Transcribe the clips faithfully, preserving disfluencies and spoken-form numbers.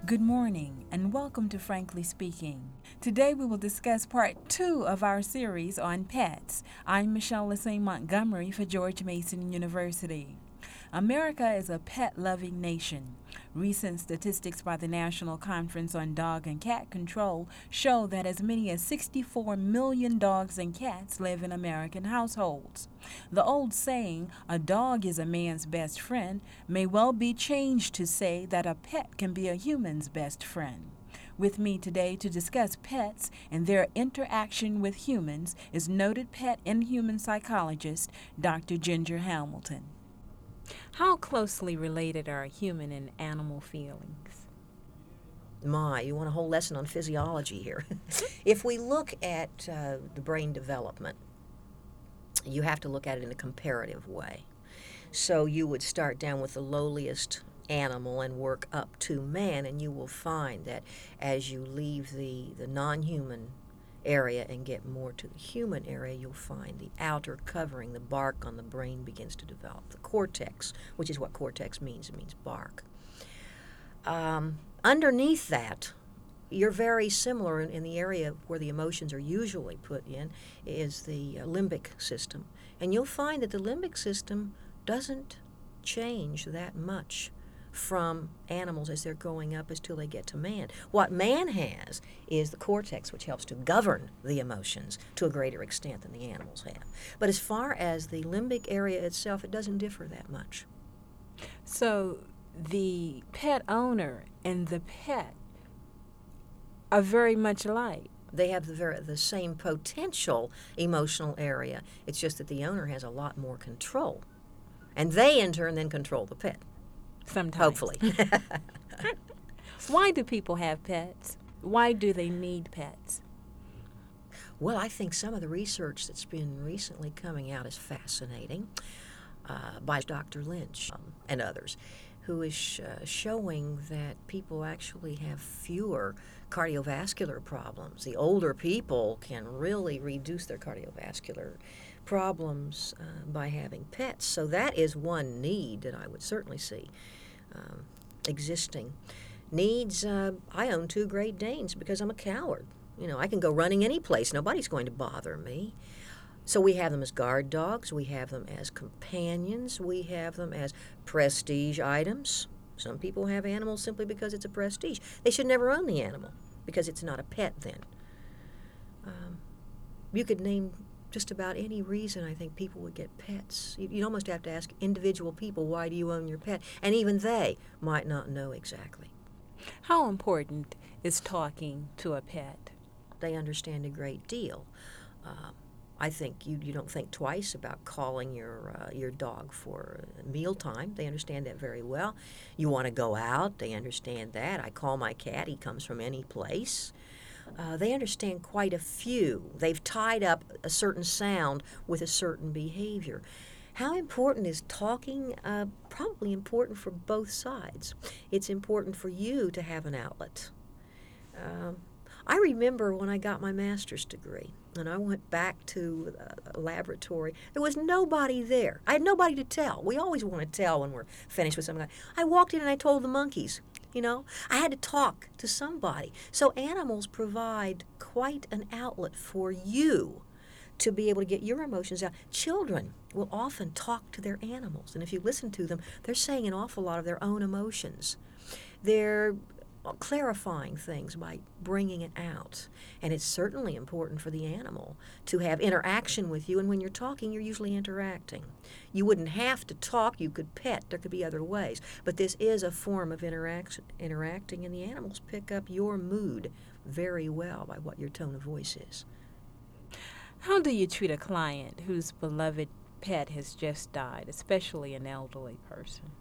Good morning and welcome to Frankly Speaking. Today we will discuss part two of our series on pets. I'm Michelle Lassane Montgomery for George Mason University. America is a pet-loving nation. Recent statistics by the National Conference on Dog and Cat Control show that as many as sixty-four million dogs and cats live in American households. The old saying, "a dog is a man's best friend," may well be changed to say that a pet can be a human's best friend. With me today to discuss pets and their interaction with humans is noted pet and human psychologist Doctor Ginger Hamilton. How closely related are human and animal feelings? My, you want a whole lesson on physiology here. If we look at uh, the brain development, you have to look at it in a comparative way. So you would start down with the lowliest animal and work up to man, and you will find that as you leave the, the non-human area and get more to the human area, you'll find the outer covering, the bark on the brain begins to develop. The cortex, which is what cortex means, it means bark. Um, underneath that, you're very similar in, in the area where the emotions are usually put in, is the uh, limbic system. And you'll find that the limbic system doesn't change that much from animals as they're growing up until they get to man. What man has is the cortex, which helps to govern the emotions to a greater extent than the animals have. But as far as the limbic area itself, it doesn't differ that much. So the pet owner and the pet are very much alike. They have the, very, the same potential emotional area. It's just that the owner has a lot more control. And they, in turn, then control the pet. Sometimes. Hopefully. Why do people have pets? Why do they need pets? Well, I think some of the research that's been recently coming out is fascinating uh, by Doctor Lynch um, and others, who is sh- uh, showing that people actually have fewer cardiovascular problems. The older people can really reduce their cardiovascular problems uh, by having pets. So that is one need that I would certainly see um, existing. Needs, uh, I own two Great Danes because I'm a coward. You know, I can go running any place. Nobody's going to bother me. So we have them as guard dogs. We have them as companions. We have them as prestige items. Some people have animals simply because it's a prestige. They should never own the animal because it's not a pet then. Um, you could name just about any reason I think people would get pets. You'd almost have to ask individual people, why do you own your pet? And even they might not know exactly. How important is talking to a pet? They understand a great deal. Uh, I think you, you don't think twice about calling your uh, your dog for mealtime. They understand that very well. You want to go out, they understand that. I call my cat, he comes from any place. Uh, they understand quite a few. They've tied up a certain sound with a certain behavior. How important is talking? Uh, probably important for both sides. It's important for you to have an outlet. Um, I remember when I got my master's degree and I went back to a laboratory, there was nobody there. I had nobody to tell. We always want to tell when we're finished with something. I walked in and I told the monkeys. You know, I had to talk to somebody. So animals provide quite an outlet for you to be able to get your emotions out. Children will often talk to their animals, and if you listen to them, they're saying an awful lot of their own emotions. They're clarifying things by bringing it out. And it's certainly important for the animal to have interaction with you, and when you're talking, you're usually interacting. You wouldn't have to talk, you could pet, there could be other ways, but this is a form of interaction, interacting, and the animals pick up your mood very well by what your tone of voice is. How do you treat a client whose beloved pet has just died, especially an elderly person?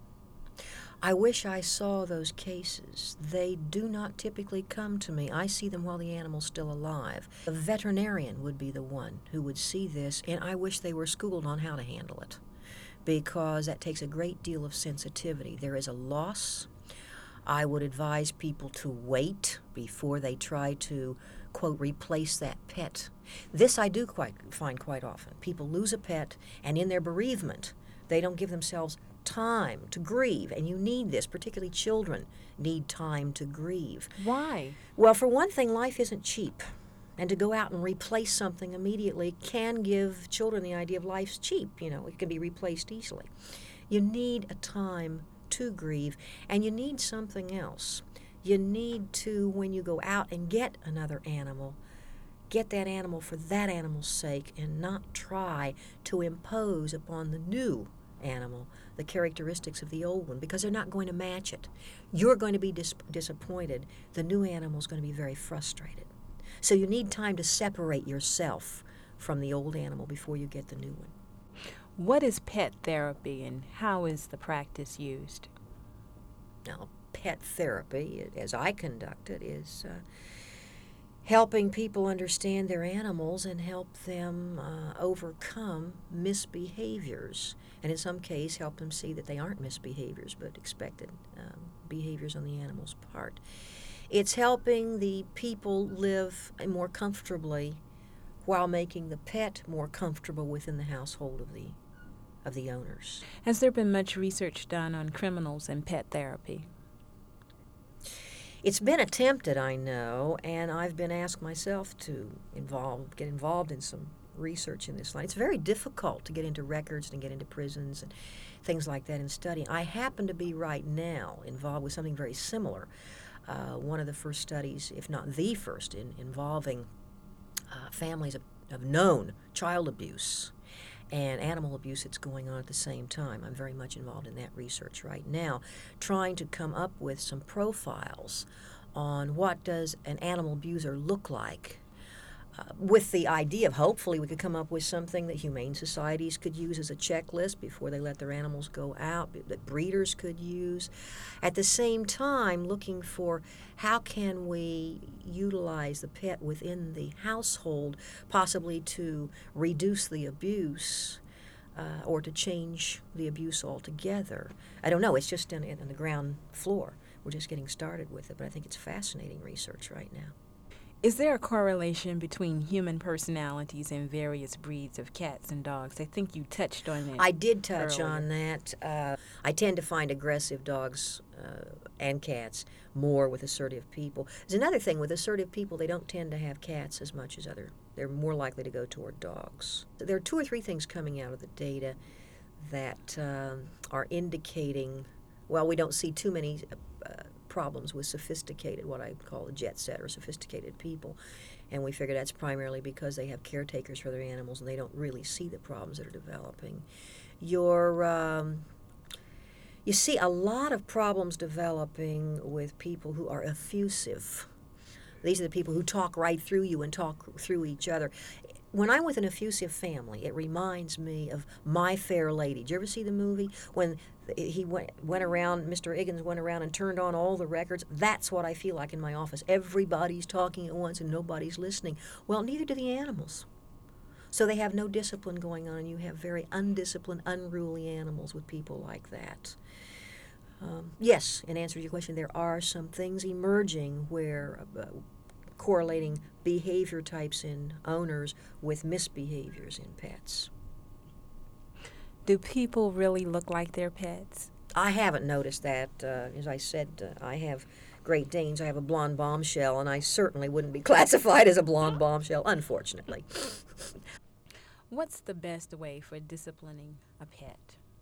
I wish I saw those cases. They do not typically come to me. I see them while the animal's still alive. A veterinarian would be the one who would see this, and I wish they were schooled on how to handle it, because that takes a great deal of sensitivity. There is a loss. I would advise people to wait before they try to, quote, replace that pet. This I do quite find quite often. People lose a pet, and in their bereavement, they don't give themselves time to grieve, and you need this, particularly children need time to grieve. Why? Well, for one thing, life isn't cheap. And to go out and replace something immediately can give children the idea of life's cheap. You know, it can be replaced easily. You need a time to grieve, and you need something else. You need to, when you go out and get another animal, get that animal for that animal's sake and not try to impose upon the new animal the characteristics of the old one, because they're not going to match it. You're going to be dis- disappointed. The new animal's going to be very frustrated. So you need time to separate yourself from the old animal before you get the new one. What is pet therapy, and how is the practice used? Now, pet therapy, as I conduct it, is uh, helping people understand their animals and help them uh, overcome misbehaviors. And in some case, help them see that they aren't misbehaviors, but expected um, behaviors on the animal's part. It's helping the people live more comfortably while making the pet more comfortable within the household of the of the owners. Has there been much research done on criminals and pet therapy? It's been attempted, I know, and I've been asked myself to involve, get involved in some research in this line. It's very difficult to get into records and get into prisons and things like that in studying. I happen to be right now involved with something very similar. Uh, one of the first studies, if not the first, in, involving uh, families of, of known child abuse and animal abuse that's going on at the same time. I'm very much involved in that research right now, trying to come up with some profiles on what does an animal abuser look like, uh, with the idea of hopefully we could come up with something that humane societies could use as a checklist before they let their animals go out, that breeders could use. At the same time, looking for how can we utilize the pet within the household, possibly to reduce the abuse uh, or to change the abuse altogether. I don't know. It's just in, in the ground floor. We're just getting started with it, but I think it's fascinating research right now. Is there a correlation between human personalities and various breeds of cats and dogs? I think you touched on it. I did touch earlier. on that. Uh, I tend to find aggressive dogs uh, and cats more with assertive people. There's another thing, with assertive people, they don't tend to have cats as much as other. They're more likely to go toward dogs. There are two or three things coming out of the data that uh, are indicating, well, we don't see too many uh, problems with sophisticated, what I call a jet set or sophisticated people. And we figure that's primarily because they have caretakers for their animals and they don't really see the problems that are developing. Your, um, you see a lot of problems developing with people who are effusive. These are the people who talk right through you and talk through each other. When I'm with an effusive family, it reminds me of My Fair Lady. Did you ever see the movie? When he went, went around, Mister Iggins went around and turned on all the records. That's what I feel like in my office. Everybody's talking at once and nobody's listening. Well, neither do the animals. So they have no discipline going on, and you have very undisciplined, unruly animals with people like that. Um, yes, in answer to your question, there are some things emerging where uh, correlating behavior types in owners with misbehaviors in pets. Do people really look like their pets? I haven't noticed that. Uh, as I said, uh, I have Great Danes. I have a blonde bombshell, and I certainly wouldn't be classified as a blonde bombshell, unfortunately. What's the best way for disciplining a pet?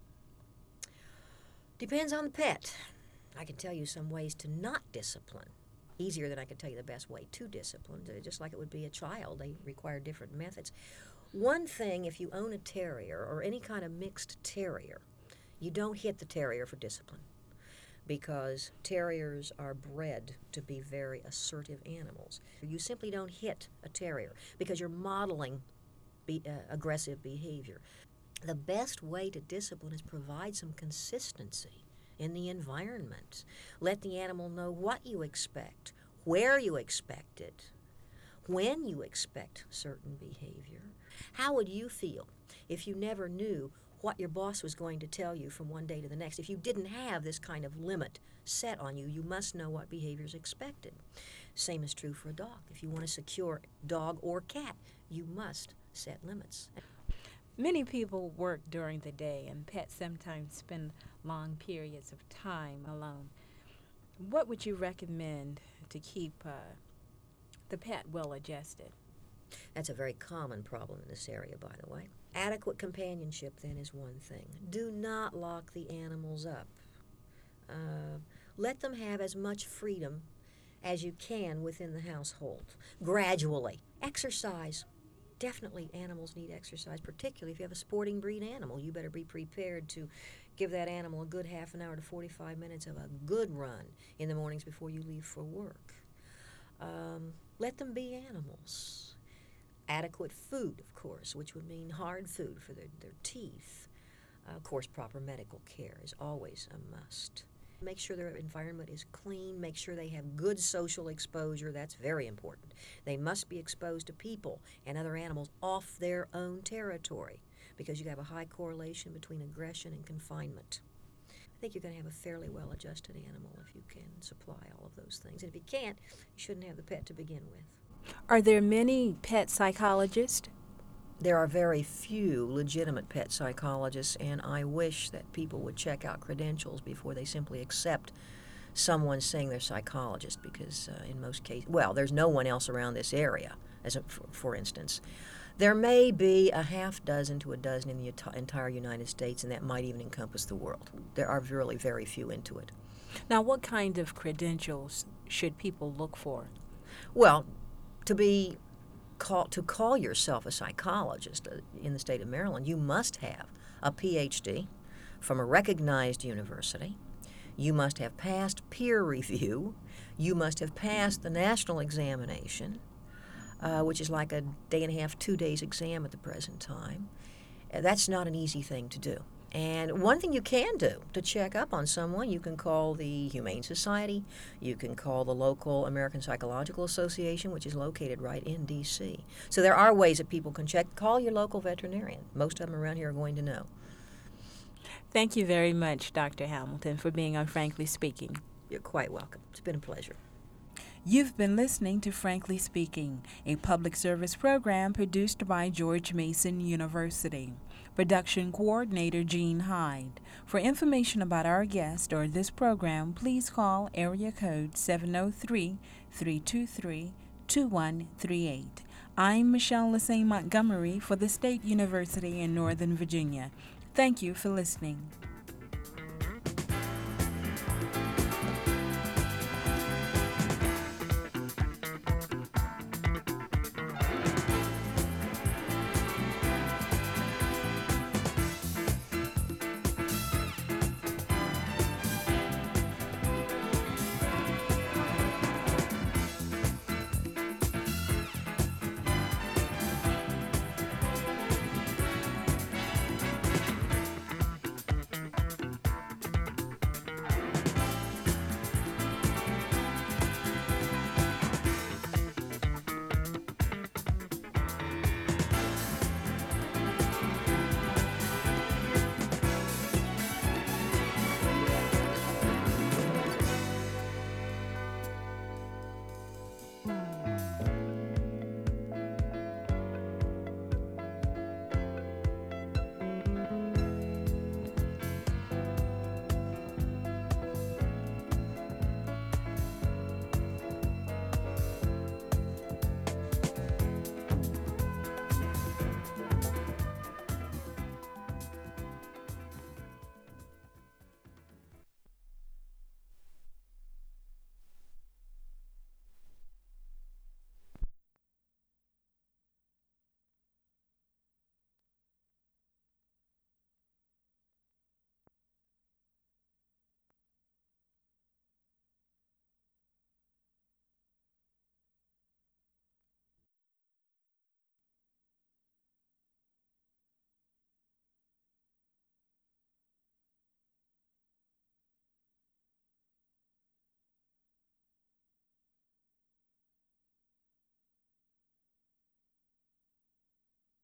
Depends on the pet. I can tell you some ways to not discipline. Easier than I can tell you the best way to discipline. Just like it would be a child, they require different methods. One thing, if you own a terrier or any kind of mixed terrier, you don't hit the terrier for discipline, because terriers are bred to be very assertive animals. You simply don't hit a terrier because you're modeling be, uh, aggressive behavior. The best way to discipline is provide some consistency in the environment. Let the animal know what you expect, where you expect it, when you expect certain behavior. How would you feel if you never knew what your boss was going to tell you from one day to the next? If you didn't have this kind of limit set on you, you must know what behavior is expected. Same is true for a dog. If you want to secure dog or cat, you must set limits. Many people work during the day, and pets sometimes spend long periods of time alone. What would you recommend to keep uh, the pet well adjusted? That's a very common problem in this area, by the way. Adequate companionship, then, is one thing. Do not lock the animals up. Uh, let them have as much freedom as you can within the household, gradually. Exercise. Definitely animals need exercise, particularly if you have a sporting breed animal. You better be prepared to give that animal a good half an hour to forty-five minutes of a good run in the mornings before you leave for work. Um, let them be animals. Adequate food, of course, which would mean hard food for their, their teeth. Uh, of course, proper medical care is always a must. Make sure their environment is clean. Make sure they have good social exposure. That's very important. They must be exposed to people and other animals off their own territory because you have a high correlation between aggression and confinement. I think you're going to have a fairly well-adjusted animal if you can supply all of those things. And if you can't, you shouldn't have the pet to begin with. Are there many pet psychologists? There are very few legitimate pet psychologists, and I wish that people would check out credentials before they simply accept someone saying they're psychologist, because uh, in most cases, well, there's no one else around this area, as a, for, for instance. There may be a half dozen to a dozen in the entire United States, and that might even encompass the world. There are really very few into it. Now, what kind of credentials should people look for? Well, to be Call, to call yourself a psychologist in the state of Maryland, you must have a P H D from a recognized university. You must have passed peer review. You must have passed the national examination, uh, which is like a day and a half, two days exam at the present time. Uh, that's not an easy thing to do. And one thing you can do to check up on someone, you can call the Humane Society, you can call the local American Psychological Association, which is located right in D C So there are ways that people can check. Call your local veterinarian. Most of them around here are going to know. Thank you very much, Doctor Hamilton, for being on Frankly Speaking. You're quite welcome. It's been a pleasure. You've been listening to Frankly Speaking, a public service program produced by George Mason University. Production Coordinator Jean Hyde. For information about our guest or this program, please call area code seven oh three, three two three, two one three eight. I'm Michelle Lassay Montgomery for the State University in Northern Virginia. Thank you for listening.